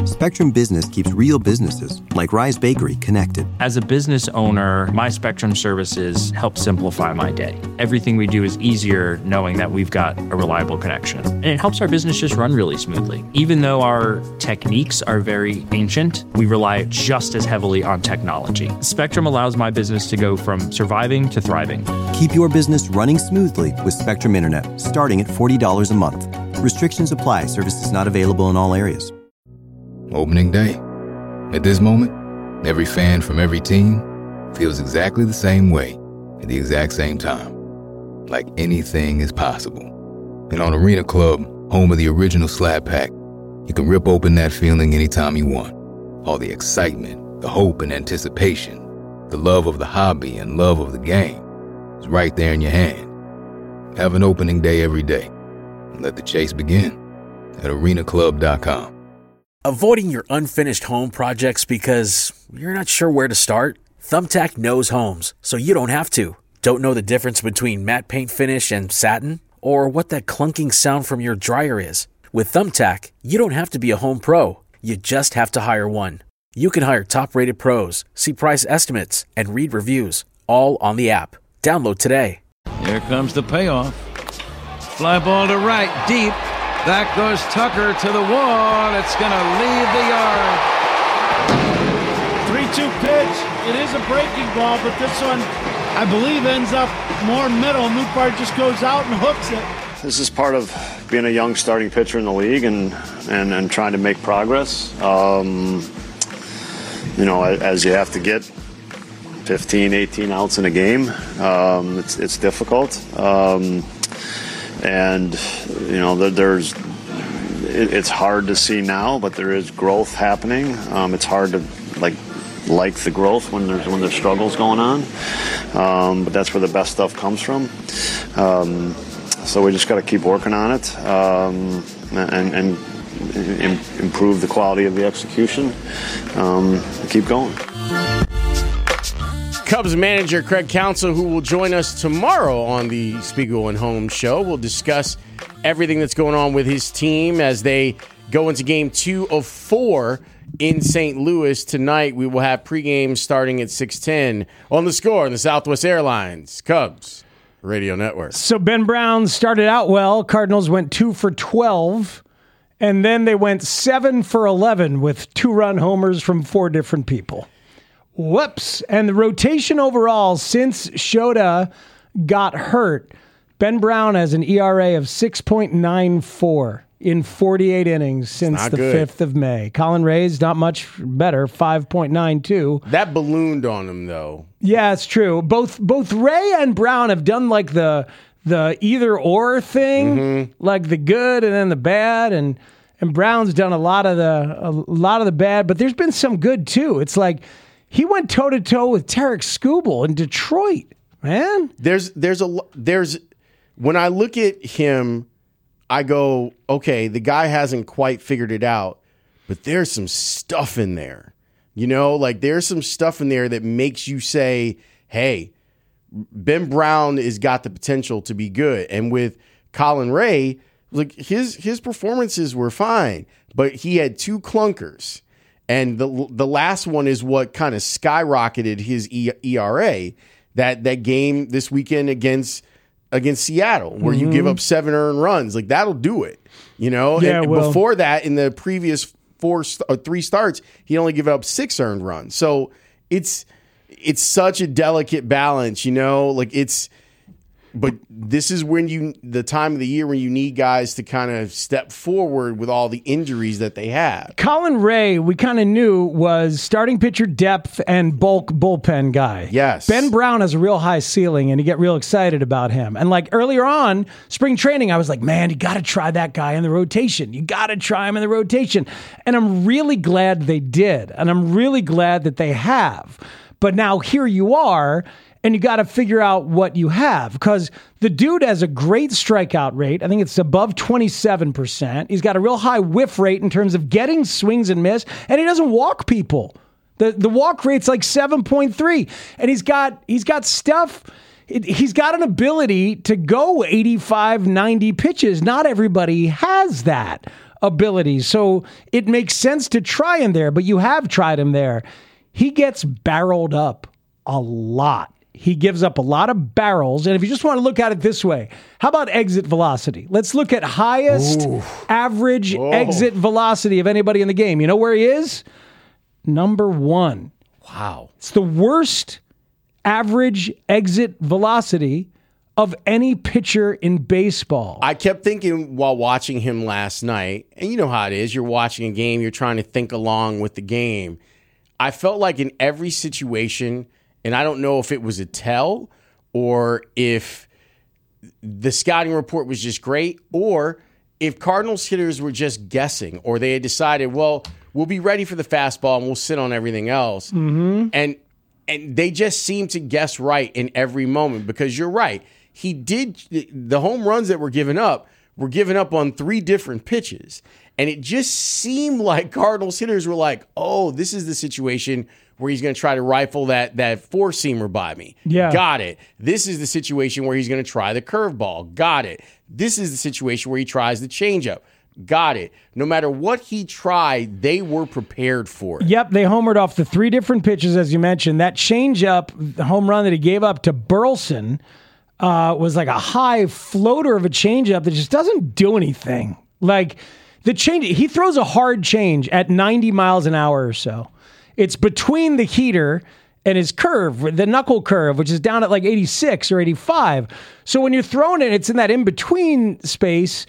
Spectrum Business keeps real businesses, like Rise Bakery, connected. As a business owner, my Spectrum services help simplify my day. Everything we do is easier knowing that we've got a reliable connection. And it helps our business just run really smoothly. Even though our techniques are very ancient, we rely just as heavily on technology. Spectrum allows my business to go from surviving to thriving. Keep your business running smoothly with Spectrum Internet, starting at $40 a month. Restrictions apply. Services not available in all areas. Opening day. At this moment, every fan from every team feels exactly the same way at the exact same time. Like anything is possible. And on Arena Club, home of the original Slab Pack, you can rip open that feeling anytime you want. All the excitement, the hope and anticipation, the love of the hobby and love of the game is right there in your hand. Have an opening day every day. And let the chase begin at arenaclub.com. Avoiding your unfinished home projects because you're not sure where to start? Thumbtack knows homes, so you don't have to. Don't know the difference between matte paint finish and satin? Or what that clunking sound from your dryer is? With Thumbtack, you don't have to be a home pro. You just have to hire one. You can hire top-rated pros, see price estimates, and read reviews, all on the app. Download today. Here comes the payoff. Fly ball to right, deep. That goes Tucker to the wall. It's going to leave the yard. 3-2 pitch. It is a breaking ball, but this one, I believe, ends up more middle. Nootbaar just goes out and hooks it. This is part of being a young starting pitcher in the league and trying to make progress. As you have to get 15, 18 outs in a game, it's difficult. It's hard to see now, but there is growth happening. It's hard to like the growth when there's struggles going on, but that's where the best stuff comes from. So we just got to keep working on it and improve the quality of the execution. Keep going. Cubs manager Craig Counsell, who will join us tomorrow on the Spiegel and Holmes show, will discuss everything that's going on with his team as they go into game 2 of 4 in St. Louis tonight. We will have pregame starting at 6:10 on The Score on the Southwest Airlines Cubs Radio Network. So Ben Brown started out well. Cardinals went 2 for 12, and then they went 7 for 11 with 2-run homers from 4 different people. Whoops. And the rotation overall since Shota got hurt, Ben Brown has an ERA of 6.94 in 48 innings since the 5th of May. Colin Ray's not much better, 5.92. That ballooned on him, though. Yeah, it's true. Both Ray and Brown have done like the either or thing, like the good and then the bad, and Brown's done a lot of the bad, but there's been some good too. It's like he went toe-to-toe with Tarek Skubal in Detroit, man. There's when I look at him, I go, okay, the guy hasn't quite figured it out, but there's some stuff in there. You know, like there's some stuff in there that makes you say, hey, Ben Brown has got the potential to be good. And with Colin Ray, like his performances were fine, but he had 2 clunkers. And the last one is what kind of skyrocketed his ERA. That game this weekend against Seattle, where you give up 7 earned runs, like that'll do it. You know, yeah, and before that, in the previous 3 starts, he only gave up 6 earned runs. So it's such a delicate balance, you know, like but this is when the time of the year when you need guys to kind of step forward with all the injuries that they have. Colin Ray, we kind of knew, was starting pitcher depth and bulk bullpen guy. Yes. Ben Brown has a real high ceiling, and you get real excited about him. And like earlier on, spring training, I was like, man, you got to try that guy in the rotation. You got to try him in the rotation. And I'm really glad they did. And I'm really glad that they have. But now here you are, and you got to figure out what you have, because the dude has a great strikeout rate. I think it's above 27%. He's got a real high whiff rate in terms of getting swings and miss, and he doesn't walk people. The walk rate's like 7.3, and he's got stuff. He's got an ability to go 85, 90 pitches. Not everybody has that. ability. So it makes sense to try him there, but you have tried him there. He gets barreled up a lot. He gives up a lot of barrels. And if you just want to look at it this way, how about exit velocity? Let's look at highest average exit velocity of anybody in the game. You know where he is? Number 1. Wow. It's the worst average exit velocity of any pitcher in baseball. I kept thinking while watching him last night, and you know how it is, you're watching a game, you're trying to think along with the game. I felt like in every situation, and I don't know if it was a tell or if the scouting report was just great or if Cardinals hitters were just guessing or they had decided, well, we'll be ready for the fastball and we'll sit on everything else. Mm-hmm. And they just seemed to guess right in every moment because you're right. He did the home runs that were given up on 3 different pitches. And it just seemed like Cardinals hitters were like, oh, this is the situation where he's going to try to rifle that 4-seamer by me. Yeah. Got it. This is the situation where he's going to try the curveball. Got it. This is the situation where he tries the changeup. Got it. No matter what he tried, they were prepared for it. Yep, they homered off the 3 different pitches, as you mentioned. That changeup, the home run that he gave up to Burleson, was like a high floater of a changeup that just doesn't do anything. Like the change, he throws a hard change at 90 miles an hour or so. It's between the heater and his curve, the knuckle curve, which is down at like 86 or 85. So when you're throwing it, it's in that in-between space.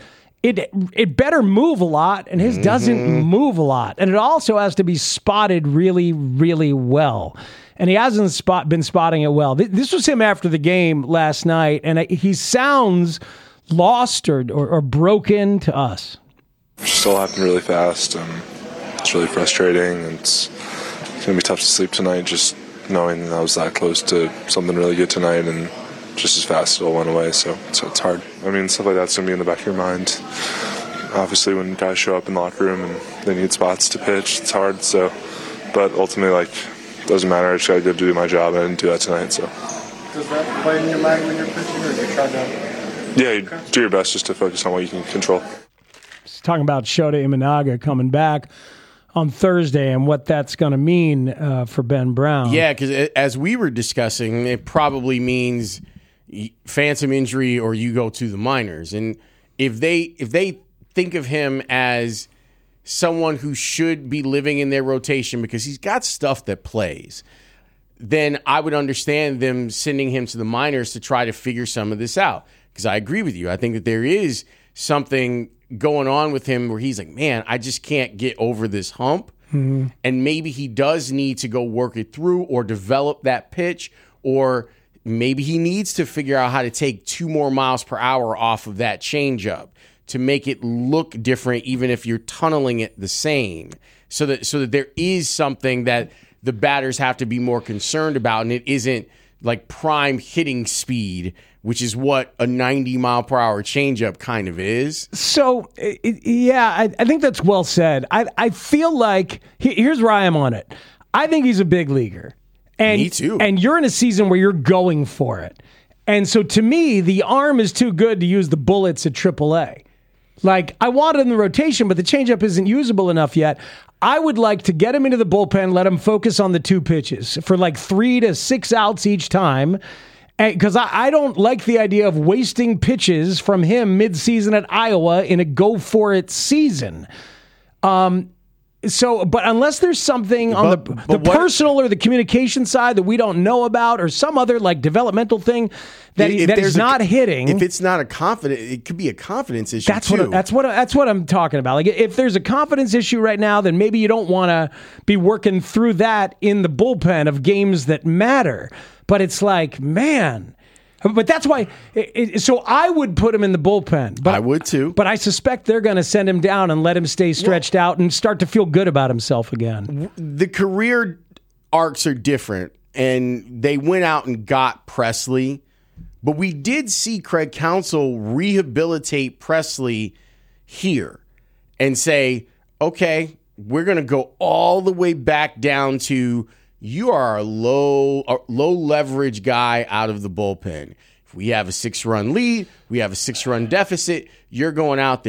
It better move a lot, and his doesn't move a lot. And it also has to be spotted really, really well. And he hasn't been spotting it well. This was him after the game last night, and he sounds lost or broken to us. Still happened really fast, and it's really frustrating. And it's going to be tough to sleep tonight, just knowing that I was that close to something really good tonight, and just as fast it all went away, so it's hard. I mean, stuff like that's going to be in the back of your mind. Obviously, when guys show up in the locker room and they need spots to pitch, it's hard. So, but ultimately, it doesn't matter. I just got to go do my job, and I didn't do that tonight. So, does that play in your mind when you're pitching, or do you try to? Yeah, you do your best just to focus on what you can control. Just talking about Shota Imanaga coming back on Thursday and what that's going to mean for Ben Brown. Yeah, because as we were discussing, it probably means phantom injury or you go to the minors. And if they think of him as someone who should be living in their rotation because he's got stuff that plays, then I would understand them sending him to the minors to try to figure some of this out. Because I agree with you. I think that there is something going on with him where he's like, man, I just can't get over this hump. Mm-hmm. And maybe he does need to go work it through or develop that pitch, or maybe he needs to figure out how to take 2 more miles per hour off of that changeup to make it look different, even if you're tunneling it the same, so that there is something that the batters have to be more concerned about, and it isn't like prime hitting speed, which is what a 90-mile-per-hour changeup kind of is. So, I think that's well said. I feel like, here's where I am on it. I think he's a big leaguer. And, me too. And you're in a season where you're going for it. And so to me, the arm is too good to use the bullets at AAA. Like, I want it in the rotation, but the changeup isn't usable enough yet. I would like to get him into the bullpen, let him focus on the 2 pitches for like 3 to 6 outs each time. Because I don't like the idea of wasting pitches from him mid-season at Iowa in a go-for-it season. But unless there's something on the personal or the communication side that we don't know about, or some other like developmental thing that he's not hitting, if it's not it could be a confidence issue. That's what I'm talking about. Like if there's a confidence issue right now, then maybe you don't want to be working through that in the bullpen of games that matter. But it's like, man. But that's why. So I would put him in the bullpen. But I would too. But I suspect they're going to send him down and let him stay stretched out and start to feel good about himself again. The career arcs are different, and they went out and got Presley. But we did see Craig Counsell rehabilitate Presley here and say, okay, we're going to go all the way back down to, you are a low leverage guy out of the bullpen. If we have a 6-run lead, we have a 6-run deficit, you're going out there.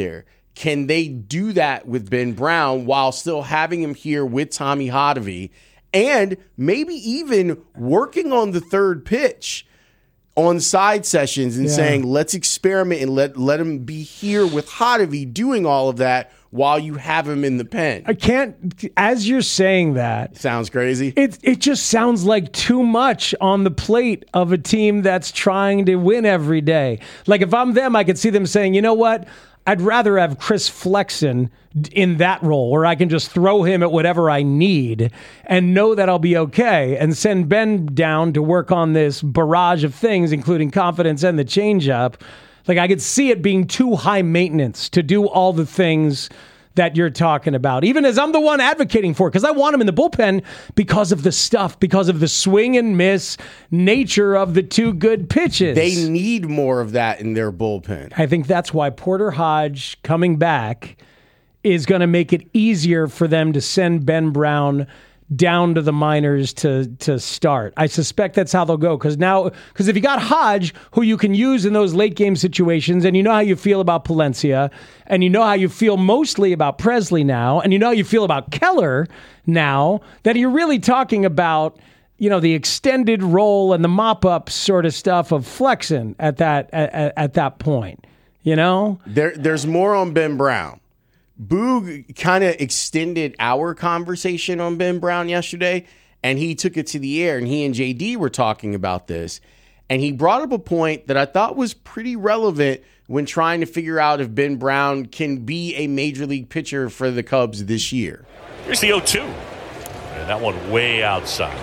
Can they do that with Ben Brown while still having him here with Tommy Hotovy and maybe even working on the third pitch on side sessions and saying, let's experiment and let him be here with Hotovy doing all of that while you have him in the pen? I can't, as you're saying that. Sounds crazy. It just sounds like too much on the plate of a team that's trying to win every day. Like if I'm them, I could see them saying, you know what? I'd rather have Chris Flexen in that role where I can just throw him at whatever I need and know that I'll be okay and send Ben down to work on this barrage of things, including confidence and the changeup. Like I could see it being too high maintenance to do all the things that you're talking about, even as I'm the one advocating for it, because I want him in the bullpen because of the stuff, because of the swing and miss nature of the two good pitches. They need more of that in their bullpen. I think that's why Porter Hodge coming back is going to make it easier for them to send Ben Brown down to the minors to start. I suspect that's how they'll go, because if you got Hodge, who you can use in those late game situations, and you know how you feel about Palencia, and you know how you feel mostly about Presley now, and you know how you feel about Keller now, that you're really talking about, you know, the extended role and the mop-up sort of stuff of Flexen at that point. You know? There's more on Ben Brown. Boog kind of extended our conversation on Ben Brown yesterday, and he took it to the air, and he and JD were talking about this, and he brought up a point that I thought was pretty relevant when trying to figure out if Ben Brown can be a major league pitcher for the Cubs this year. Here's the 0-2, and that one way outside.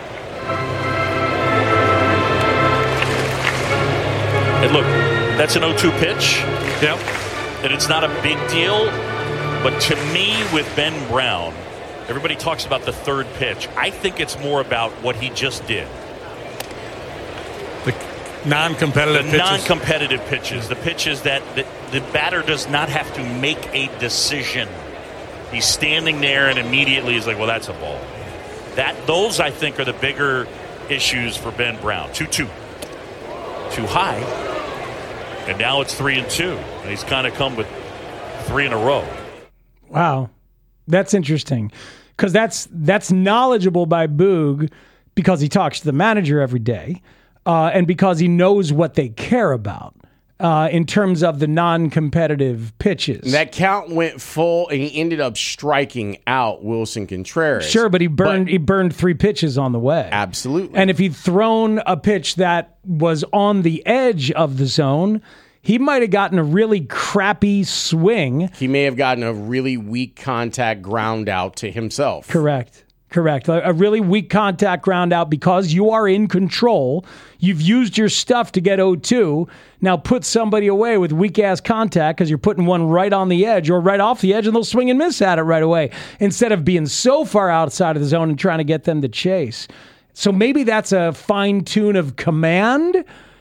And look, that's an 0-2 pitch. Yep. And it's not a big deal. But to me, with Ben Brown, everybody talks about the third pitch. I think it's more about what he just did. The non-competitive pitches. Non-competitive pitches. The pitches that the batter does not have to make a decision. He's standing there and immediately he's like, well, that's a ball. Those, I think, are the bigger issues for Ben Brown. 2-2. Too high. And now it's 3-2. And he's kind of come with 3 in a row. Wow, that's interesting, because that's knowledgeable by Boog because he talks to the manager every day, and because he knows what they care about in terms of the non-competitive pitches. That count went full, and he ended up striking out Wilson Contreras. Sure, but he burned 3 pitches on the way. Absolutely. And if he'd thrown a pitch that was on the edge of the zone, he might have gotten a really crappy swing. He may have gotten a really weak contact ground out to himself. Correct. A really weak contact ground out because you are in control. You've used your stuff to get 0-2. Now put somebody away with weak-ass contact because you're putting one right on the edge or right off the edge, and they'll swing and miss at it right away instead of being so far outside of the zone and trying to get them to chase. So maybe that's a fine-tune of command,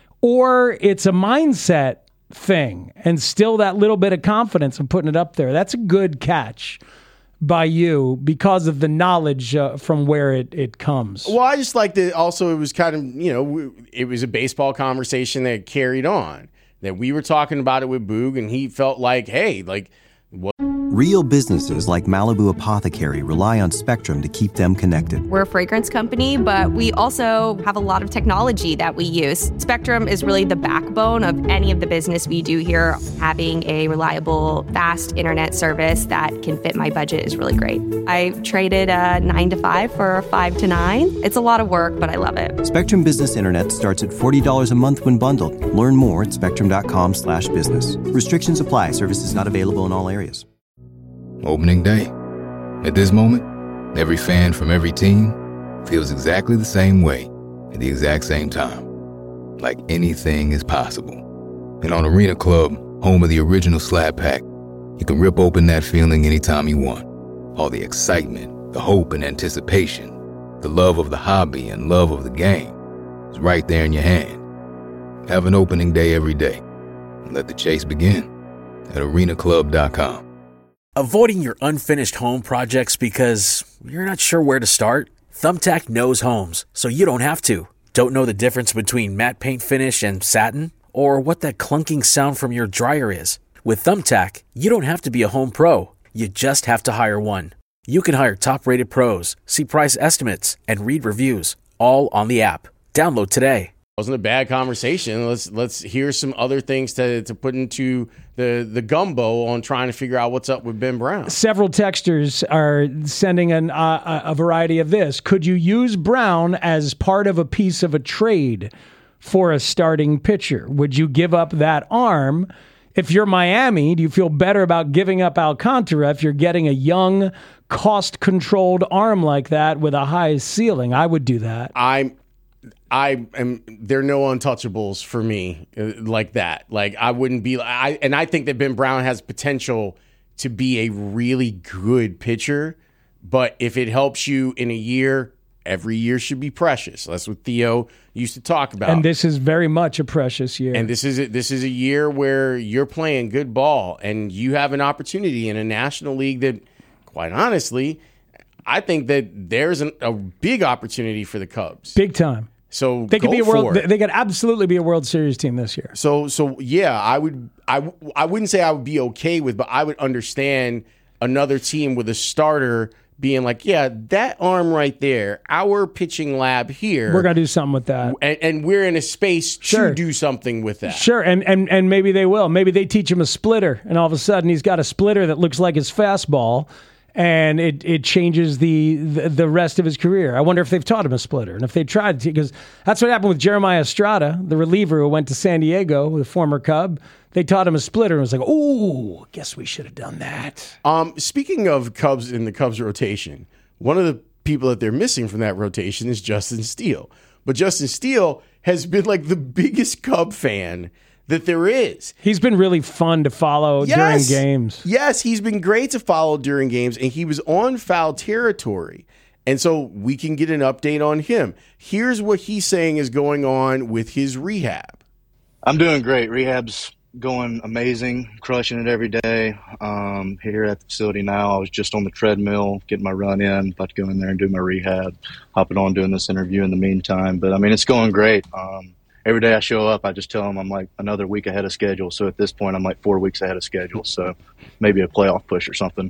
or it's a mindset thing, and still that little bit of confidence of putting it up there. That's a good catch by you because of the knowledge from where it comes. Well, I just like that also it was kind of, you know, it was a baseball conversation that carried on, that we were talking about it with Boog, and he felt like, hey, like, what? Real businesses like Malibu Apothecary rely on Spectrum to keep them connected. We're a fragrance company, but we also have a lot of technology that we use. Spectrum is really the backbone of any of the business we do here. Having a reliable, fast internet service that can fit my budget is really great. I traded a 9 to 5 for a 5 to 9. It's a lot of work, but I love it. Spectrum Business Internet starts at $40 a month when bundled. Learn more at spectrum.com/business. Restrictions apply. Services not available in all areas. Opening day. At this moment, every fan from every team feels exactly the same way at the exact same time. Like anything is possible. And on Arena Club, home of the original Slab Pack, you can rip open that feeling anytime you want. All the excitement, the hope and anticipation, the love of the hobby and love of the game is right there in your hand. Have an opening day every day. And let the chase begin at arenaclub.com. Avoiding your unfinished home projects because you're not sure where to start? Thumbtack knows homes, so you don't have to. Don't know the difference between matte paint finish and satin? Or what that clunking sound from your dryer is? With Thumbtack, you don't have to be a home pro. You just have to hire one. You can hire top-rated pros, see price estimates, and read reviews, all on the app. Download today. Wasn't a bad conversation. Let's hear some other things to put into the gumbo on trying to figure out what's up with Ben Brown. Several texters are sending a variety of this. Could you use Brown as part of a piece of a trade for a starting pitcher? Would you give up that arm? If you're Miami, do you feel better about giving up Alcantara if you're getting a young, cost-controlled arm like that with a high ceiling? I would do that. There are no untouchables for me like that. Like I wouldn't be. I think that Ben Brown has potential to be a really good pitcher. But if it helps you in a year, every year should be precious. That's what Theo used to talk about. And this is very much a precious year. And this is a year where you're playing good ball and you have an opportunity in a National League that, quite honestly, I think that there's a big opportunity for the Cubs. Big time. So they could be a world. They could absolutely be a World Series team this year. So yeah, I wouldn't say I would be okay with, but I would understand another team with a starter being like, yeah, that arm right there, our pitching lab here, we're gonna do something with that, and we're in a space to do something with that. Sure, and maybe they will. Maybe they teach him a splitter, and all of a sudden he's got a splitter that looks like his fastball. And it changes the rest of his career. I wonder if they've taught him a splitter. And if they tried to, because that's what happened with Jeremiah Estrada, the reliever who went to San Diego with a former Cub. They taught him a splitter and was like, oh, guess we should have done that. Speaking of Cubs in the Cubs rotation, one of the people that they're missing from that rotation is Justin Steele. But Justin Steele has been like the biggest Cub fan that there is. He's been really fun to follow during games. Yes, he's been great to follow during games, and he was on Foul Territory. And so we can get an update on him. Here's what he's saying is going on with his rehab. I'm doing great. Rehab's going amazing, crushing it every day. Here at the facility now, I was just on the treadmill, getting my run in, about to go in there and do my rehab, hopping on doing this interview in the meantime. But, I mean, it's going great. Every day I show up, I just tell them I'm like another week ahead of schedule. So at this point, I'm like 4 weeks ahead of schedule. So maybe a playoff push or something.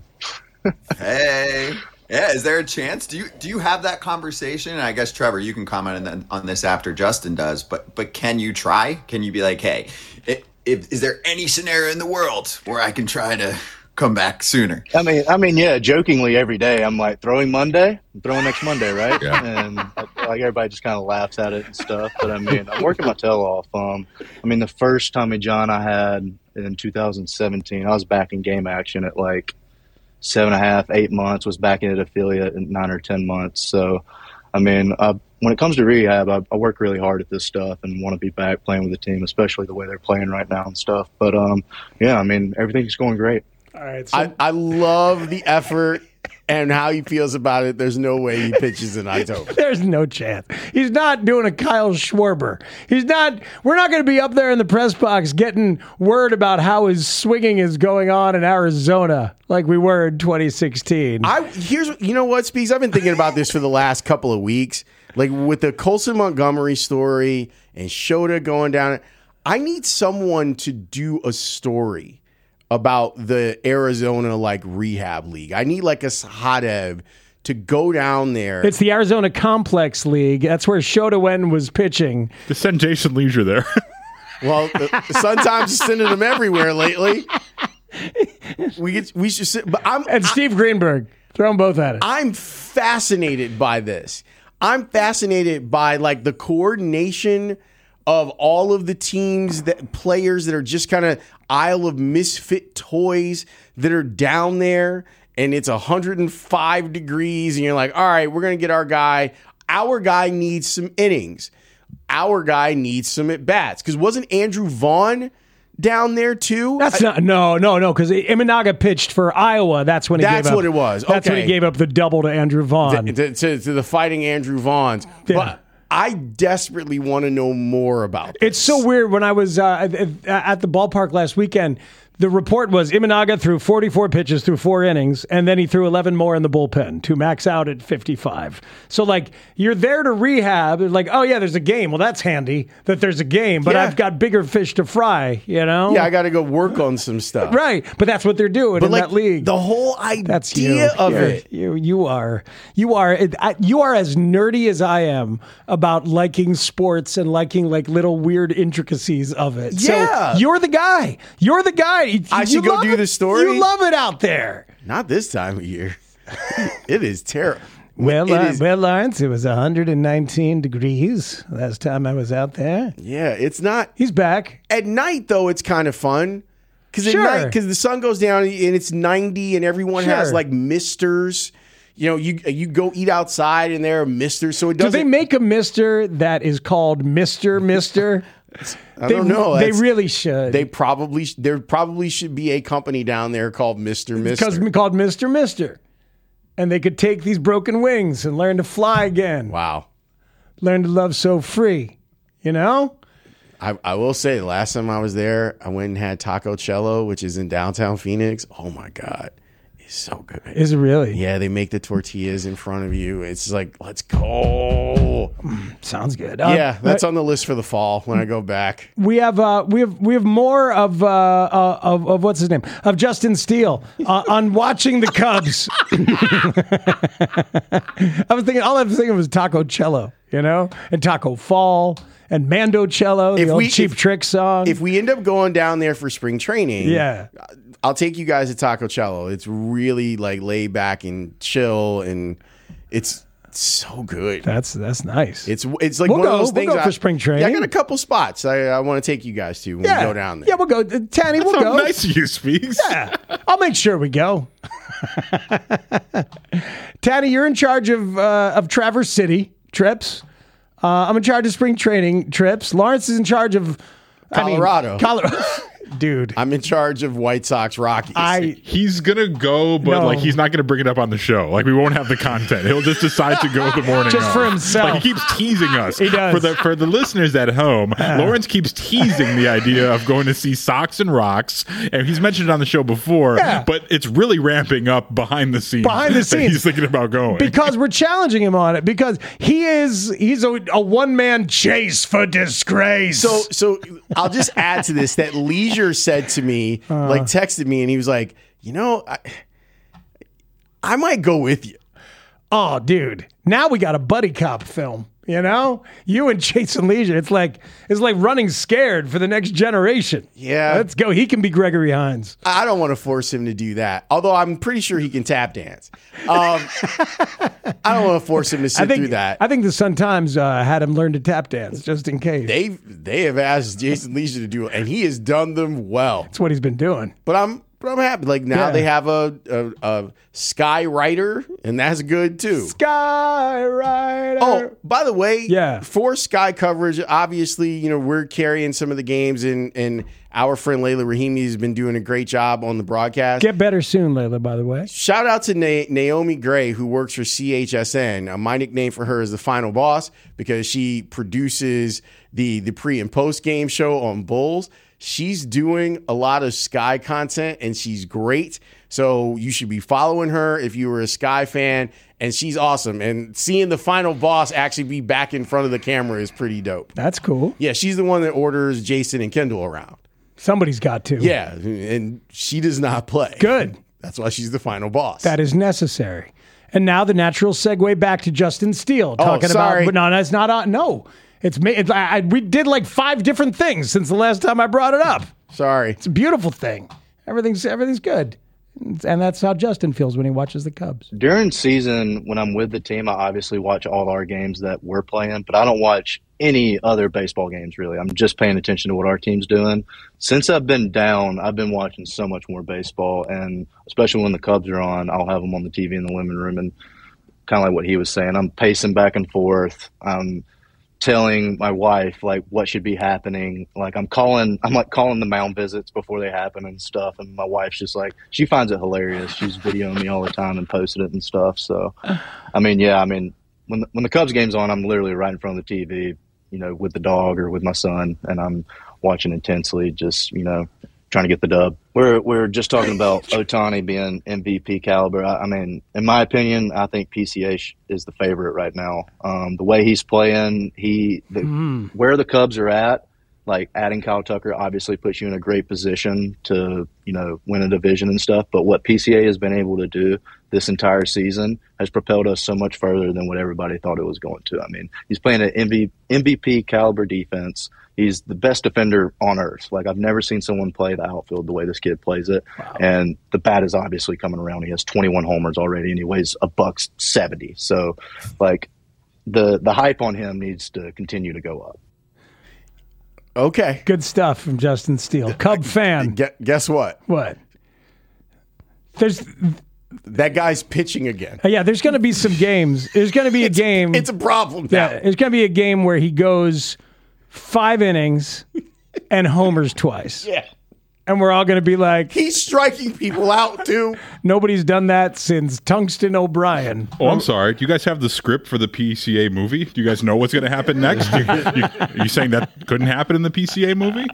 Hey, yeah. Is there a chance? Do you have that conversation? And I guess Trevor, you can comment on this after Justin does. But can you try? Can you be like, hey, is there any scenario in the world where I can try to come back sooner? I mean, yeah. Jokingly every day, I'm like throwing Monday, I'm throwing next Monday, right? Yeah. And like everybody just kind of laughs at it and stuff. But I mean, I'm working my tail off. I mean, the first Tommy John I had in 2017, I was back in game action at like 7.5, 8 months. Was back in at affiliate in 9 or 10 months. So, I mean, when it comes to rehab, I work really hard at this stuff and want to be back playing with the team, especially the way they're playing right now and stuff. But yeah, I mean, everything's going great. All right, so I love the effort and how he feels about it. There's no way he pitches in October. There's no chance. He's not doing a Kyle Schwarber. We're not going to be up there in the press box getting word about how his swinging is going on in Arizona like we were in 2016. You know what, Speaks? I've been thinking about this for the last couple of weeks. Like with the Colson Montgomery story and Shota going down, I need someone to do a story about the Arizona rehab league. I need like a Sahadev to go down there. It's the Arizona Complex League. That's where Shota went and was pitching. Just send Jason Leisure there. Well, the Sun Times is sending them everywhere lately. We should sit, but Steve Greenberg. Throw them both at it. I'm fascinated by this. I'm fascinated by the coordination of all of the teams, players that are just kind of Isle of Misfit toys that are down there, and it's 105 degrees, and you're like, all right, we're going to get our guy. Our guy needs some innings. Our guy needs some at-bats. Because wasn't Andrew Vaughn down there too? That's not no, because Imanaga pitched for Iowa. That's when he gave up. What it was. That's when he gave up the double to Andrew Vaughn. To the fighting Andrew Vaughns. Yeah. But I desperately want to know more about this. It's so weird. When I was at the ballpark last weekend, The report was Imanaga threw 44 pitches through 4 innings, and then he threw 11 more in the bullpen to max out at 55. So, like, you're there to rehab. Like, oh, yeah, there's a game. Well, that's handy that there's a game, but I've got bigger fish to fry, you know? Yeah, I got to go work on some stuff. Right, but that's what they're doing in that league. The whole idea that's of it. You are as nerdy as I am about liking sports and liking, like, little weird intricacies of it. Yeah. So you're the guy. You're the guy. I should go do the story. You love it out there. Not this time of year. It is terrible. Well, Lawrence, it was 119 degrees last time I was out there. Yeah, it's not. He's back. At night, though, it's kind of fun. Because at night, because the sun goes down and it's 90 and everyone has like misters. You know, you go eat outside and there are misters. So it doesn't. Do they make a mister that is called Mister? I don't know. They really should. There probably should be a company down there called Mr. Because called Mr. And they could take these broken wings and learn to fly again. Wow. Learn to love so free. You know? I will say, the last time I was there, I went and had Taco Cello, which is in downtown Phoenix. Oh my God. It's so good. Is it really? Yeah, they make the tortillas in front of you. It's like, let's go. Sounds good. Yeah, that's on the list for the fall when I go back. We have more of what's his name? Of Justin Steele on watching the Cubs. All I was thinking was Taco Cello, you know, and Taco Fall. And Mando Cello, the old Cheap Trick song. If we end up going down there for spring training, yeah, I'll take you guys to Taco Cello. It's really like laid back and chill, and it's so good. That's nice. It's like one of those things. We'll go for spring training. Yeah, I got a couple spots I want to take you guys to when we go down there. Yeah, we'll go. Tanny, we'll go. Nice of you, Speaks. Yeah, I'll make sure we go. Tanny, you're in charge of Traverse City trips. I'm in charge of spring training trips. Lawrence is in charge of Colorado. Dude, I'm in charge of White Sox Rockies. He's gonna go, but he's not gonna bring it up on the show. Like, we won't have the content. He'll just decide to go the morning just of. for himself. Like, he keeps teasing us. He does. For the listeners at home, Lawrence keeps teasing the idea of going to see Sox and Rocks, and he's mentioned it on the show before. Yeah. But it's really ramping up behind the scenes. That he's thinking about going because we're challenging him on it because he's a one-man chase for disgrace. So I'll just add to this that Leisure said to me, texted me, and he was like, I might go with you. Oh, dude. Now we got a buddy cop film. You know, you and Jason Leisure. It's like running scared for the next generation. Yeah, let's go. He can be Gregory Hines. I don't want to force him to do that. Although I'm pretty sure he can tap dance. I don't want to force him to sit through that. I think the Sun-Times had him learn to tap dance just in case. They have asked Jason Leisure to do it, and he has done them well. That's what he's been doing. But I'm happy. Like now they have a Sky Writer, and that's good too. Sky Writer. Oh, by the way, yeah. For Sky coverage, obviously, we're carrying some of the games, and our friend Layla Rahimi has been doing a great job on the broadcast. Get better soon, Layla, by the way. Shout out to Naomi Gray, who works for CHSN. My nickname for her is the Final Boss because she produces the pre and post game show on Bulls. She's doing a lot of Sky content, and she's great. So you should be following her if you were a Sky fan, and she's awesome. And seeing the Final Boss actually be back in front of the camera is pretty dope. That's cool. Yeah, she's the one that orders Jason and Kendall around. Somebody's got to. Yeah, and she does not play. Good. That's why she's the Final Boss. That is necessary. And now the natural segue back to Justin Steele. Talking about, but no, that's not, no. We did like 5 different things since the last time I brought it up. Sorry. It's a beautiful thing. Everything's good. And that's how Justin feels when he watches the Cubs. During season, when I'm with the team, I obviously watch all our games that we're playing, but I don't watch any other baseball games, really. I'm just paying attention to what our team's doing. Since I've been down, I've been watching so much more baseball, and especially when the Cubs are on, I'll have them on the TV in the living room, and kind of like what he was saying, I'm pacing back and forth. I'm telling my wife what should be happening. I'm calling the mound visits before they happen and stuff, and my wife's just she finds it hilarious. She's videoing me all the time and posting it and stuff. So when the Cubs game's on, I'm literally right in front of the TV, with the dog or with my son, and I'm watching intensely, just trying trying to get the dub. We're just talking about Ohtani being MVP caliber. I mean, in my opinion, I think PCA is the favorite right now. The way he's playing, where the Cubs are at, like adding Kyle Tucker obviously puts you in a great position to, win a division and stuff. But what PCA has been able to do this entire season has propelled us so much further than what everybody thought it was going to. I mean, he's playing an MVP caliber defense. He's the best defender on earth. Like, I've never seen someone play the outfield the way this kid plays it. Wow. And the bat is obviously coming around. He has 21 homers already, and he weighs $170. So, like, the hype on him needs to continue to go up. Okay. Good stuff from Justin Steele. Cub fan. Guess what? What? That guy's pitching again. Yeah, there's going to be some games. There's going to be a game. It's a problem now. Yeah, there's going to be a game where he goes 5 innings and homers twice. Yeah. And we're all going to be like... He's striking people out, too. Nobody's done that since Tungsten O'Brien. Oh, I'm sorry. Do you guys have the script for the PCA movie? Do you guys know what's going to happen next? Are you saying that couldn't happen in the PCA movie?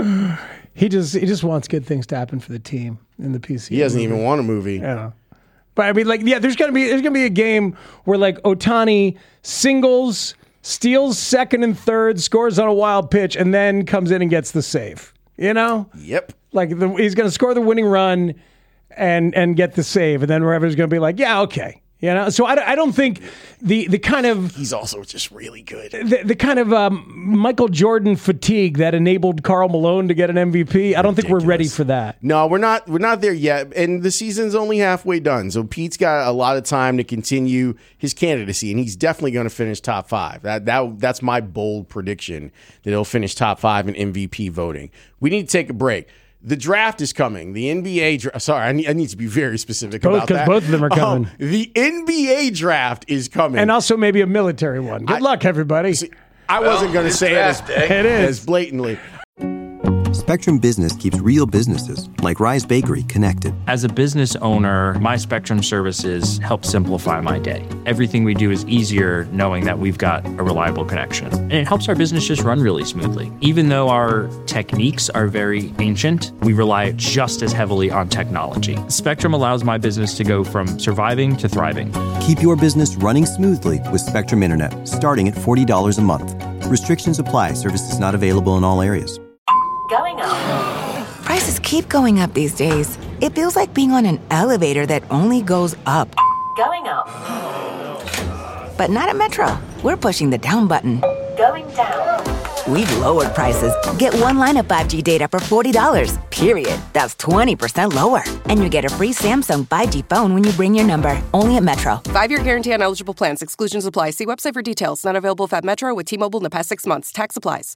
He just wants good things to happen for the team in the PCA He doesn't movie. even want a movie. Yeah. But I mean, like, yeah, there's gonna be a game where like Ohtani singles, steals second and third, scores on a wild pitch, and then comes in and gets the save. Yep. Like he's gonna score the winning run and get the save, and then wherever's gonna be like, yeah, okay. So I don't think the kind of... He's also just really good. The kind of Michael Jordan fatigue that enabled Karl Malone to get an MVP, I don't think we're ready for that. No, we're not there yet. And the season's only halfway done. So Pete's got a lot of time to continue his candidacy, and he's definitely going to finish top 5. That's my bold prediction, that he'll finish top 5 in MVP voting. We need to take a break. The draft is coming. The NBA draft. Sorry, I need to be very specific about that. Because both of them are coming. The NBA draft is coming. And also maybe a military one. Good luck, everybody. I wasn't going to say it as blatantly. Spectrum Business keeps real businesses, like Rise Bakery, connected. As a business owner, my Spectrum services help simplify my day. Everything we do is easier knowing that we've got a reliable connection. And it helps our business just run really smoothly. Even though our techniques are very ancient, we rely just as heavily on technology. Spectrum allows my business to go from surviving to thriving. Keep your business running smoothly with Spectrum Internet, starting at $40 a month. Restrictions apply. Services not available in all areas. Going up. Prices keep going up these days. It feels like being on an elevator that only goes up. Going up. But not at Metro. We're pushing the down button. Going down. We've lowered prices. Get one line of 5G data for $40, period. That's 20% lower. And you get a free Samsung 5G phone when you bring your number. Only at Metro. 5-year guarantee on eligible plans. Exclusions apply. See website for details. Not available at Metro with T-Mobile in the past 6 months. Tax applies.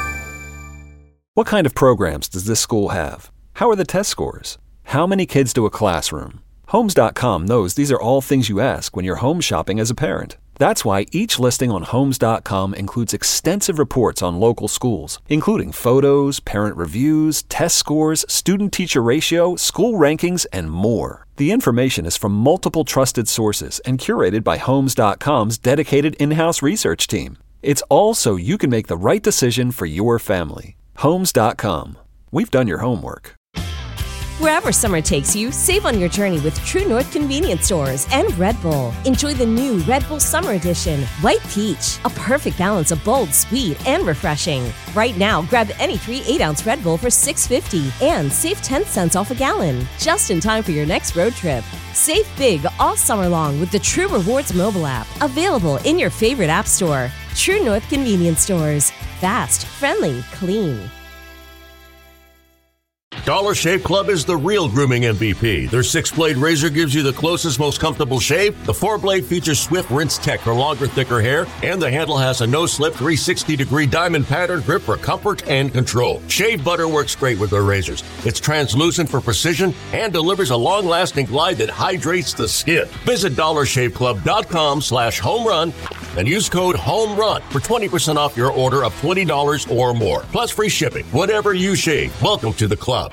What kind of programs does this school have? How are the test scores? How many kids to a classroom? Homes.com knows these are all things you ask when you're home shopping as a parent. That's why each listing on Homes.com includes extensive reports on local schools, including photos, parent reviews, test scores, student-teacher ratio, school rankings, and more. The information is from multiple trusted sources and curated by Homes.com's dedicated in-house research team. It's all so you can make the right decision for your family. Homes.com. We've done your homework. Wherever summer takes you, save on your journey with True North Convenience Stores and Red Bull. Enjoy the new Red Bull Summer Edition, White Peach, a perfect balance of bold, sweet, and refreshing. Right now, grab any 3 8-ounce Red Bull for $6.50 and save 10 cents off a gallon, just in time for your next road trip. Save big all summer long with the True Rewards mobile app, available in your favorite app store. True North Convenience Stores. Fast, friendly, clean. Dollar Shave Club is the real grooming MVP. Their 6-blade razor gives you the closest, most comfortable shave. The 4-blade features Swift Rinse Tech for longer, thicker hair. And the handle has a no-slip 360-degree diamond pattern grip for comfort and control. Shave butter works great with their razors. It's translucent for precision and delivers a long-lasting glide that hydrates the skin. Visit DollarShaveClub.com/homerun and use code HOMERUN for 20% off your order of $20 or more. Plus free shipping. Whatever you shave, welcome to the club.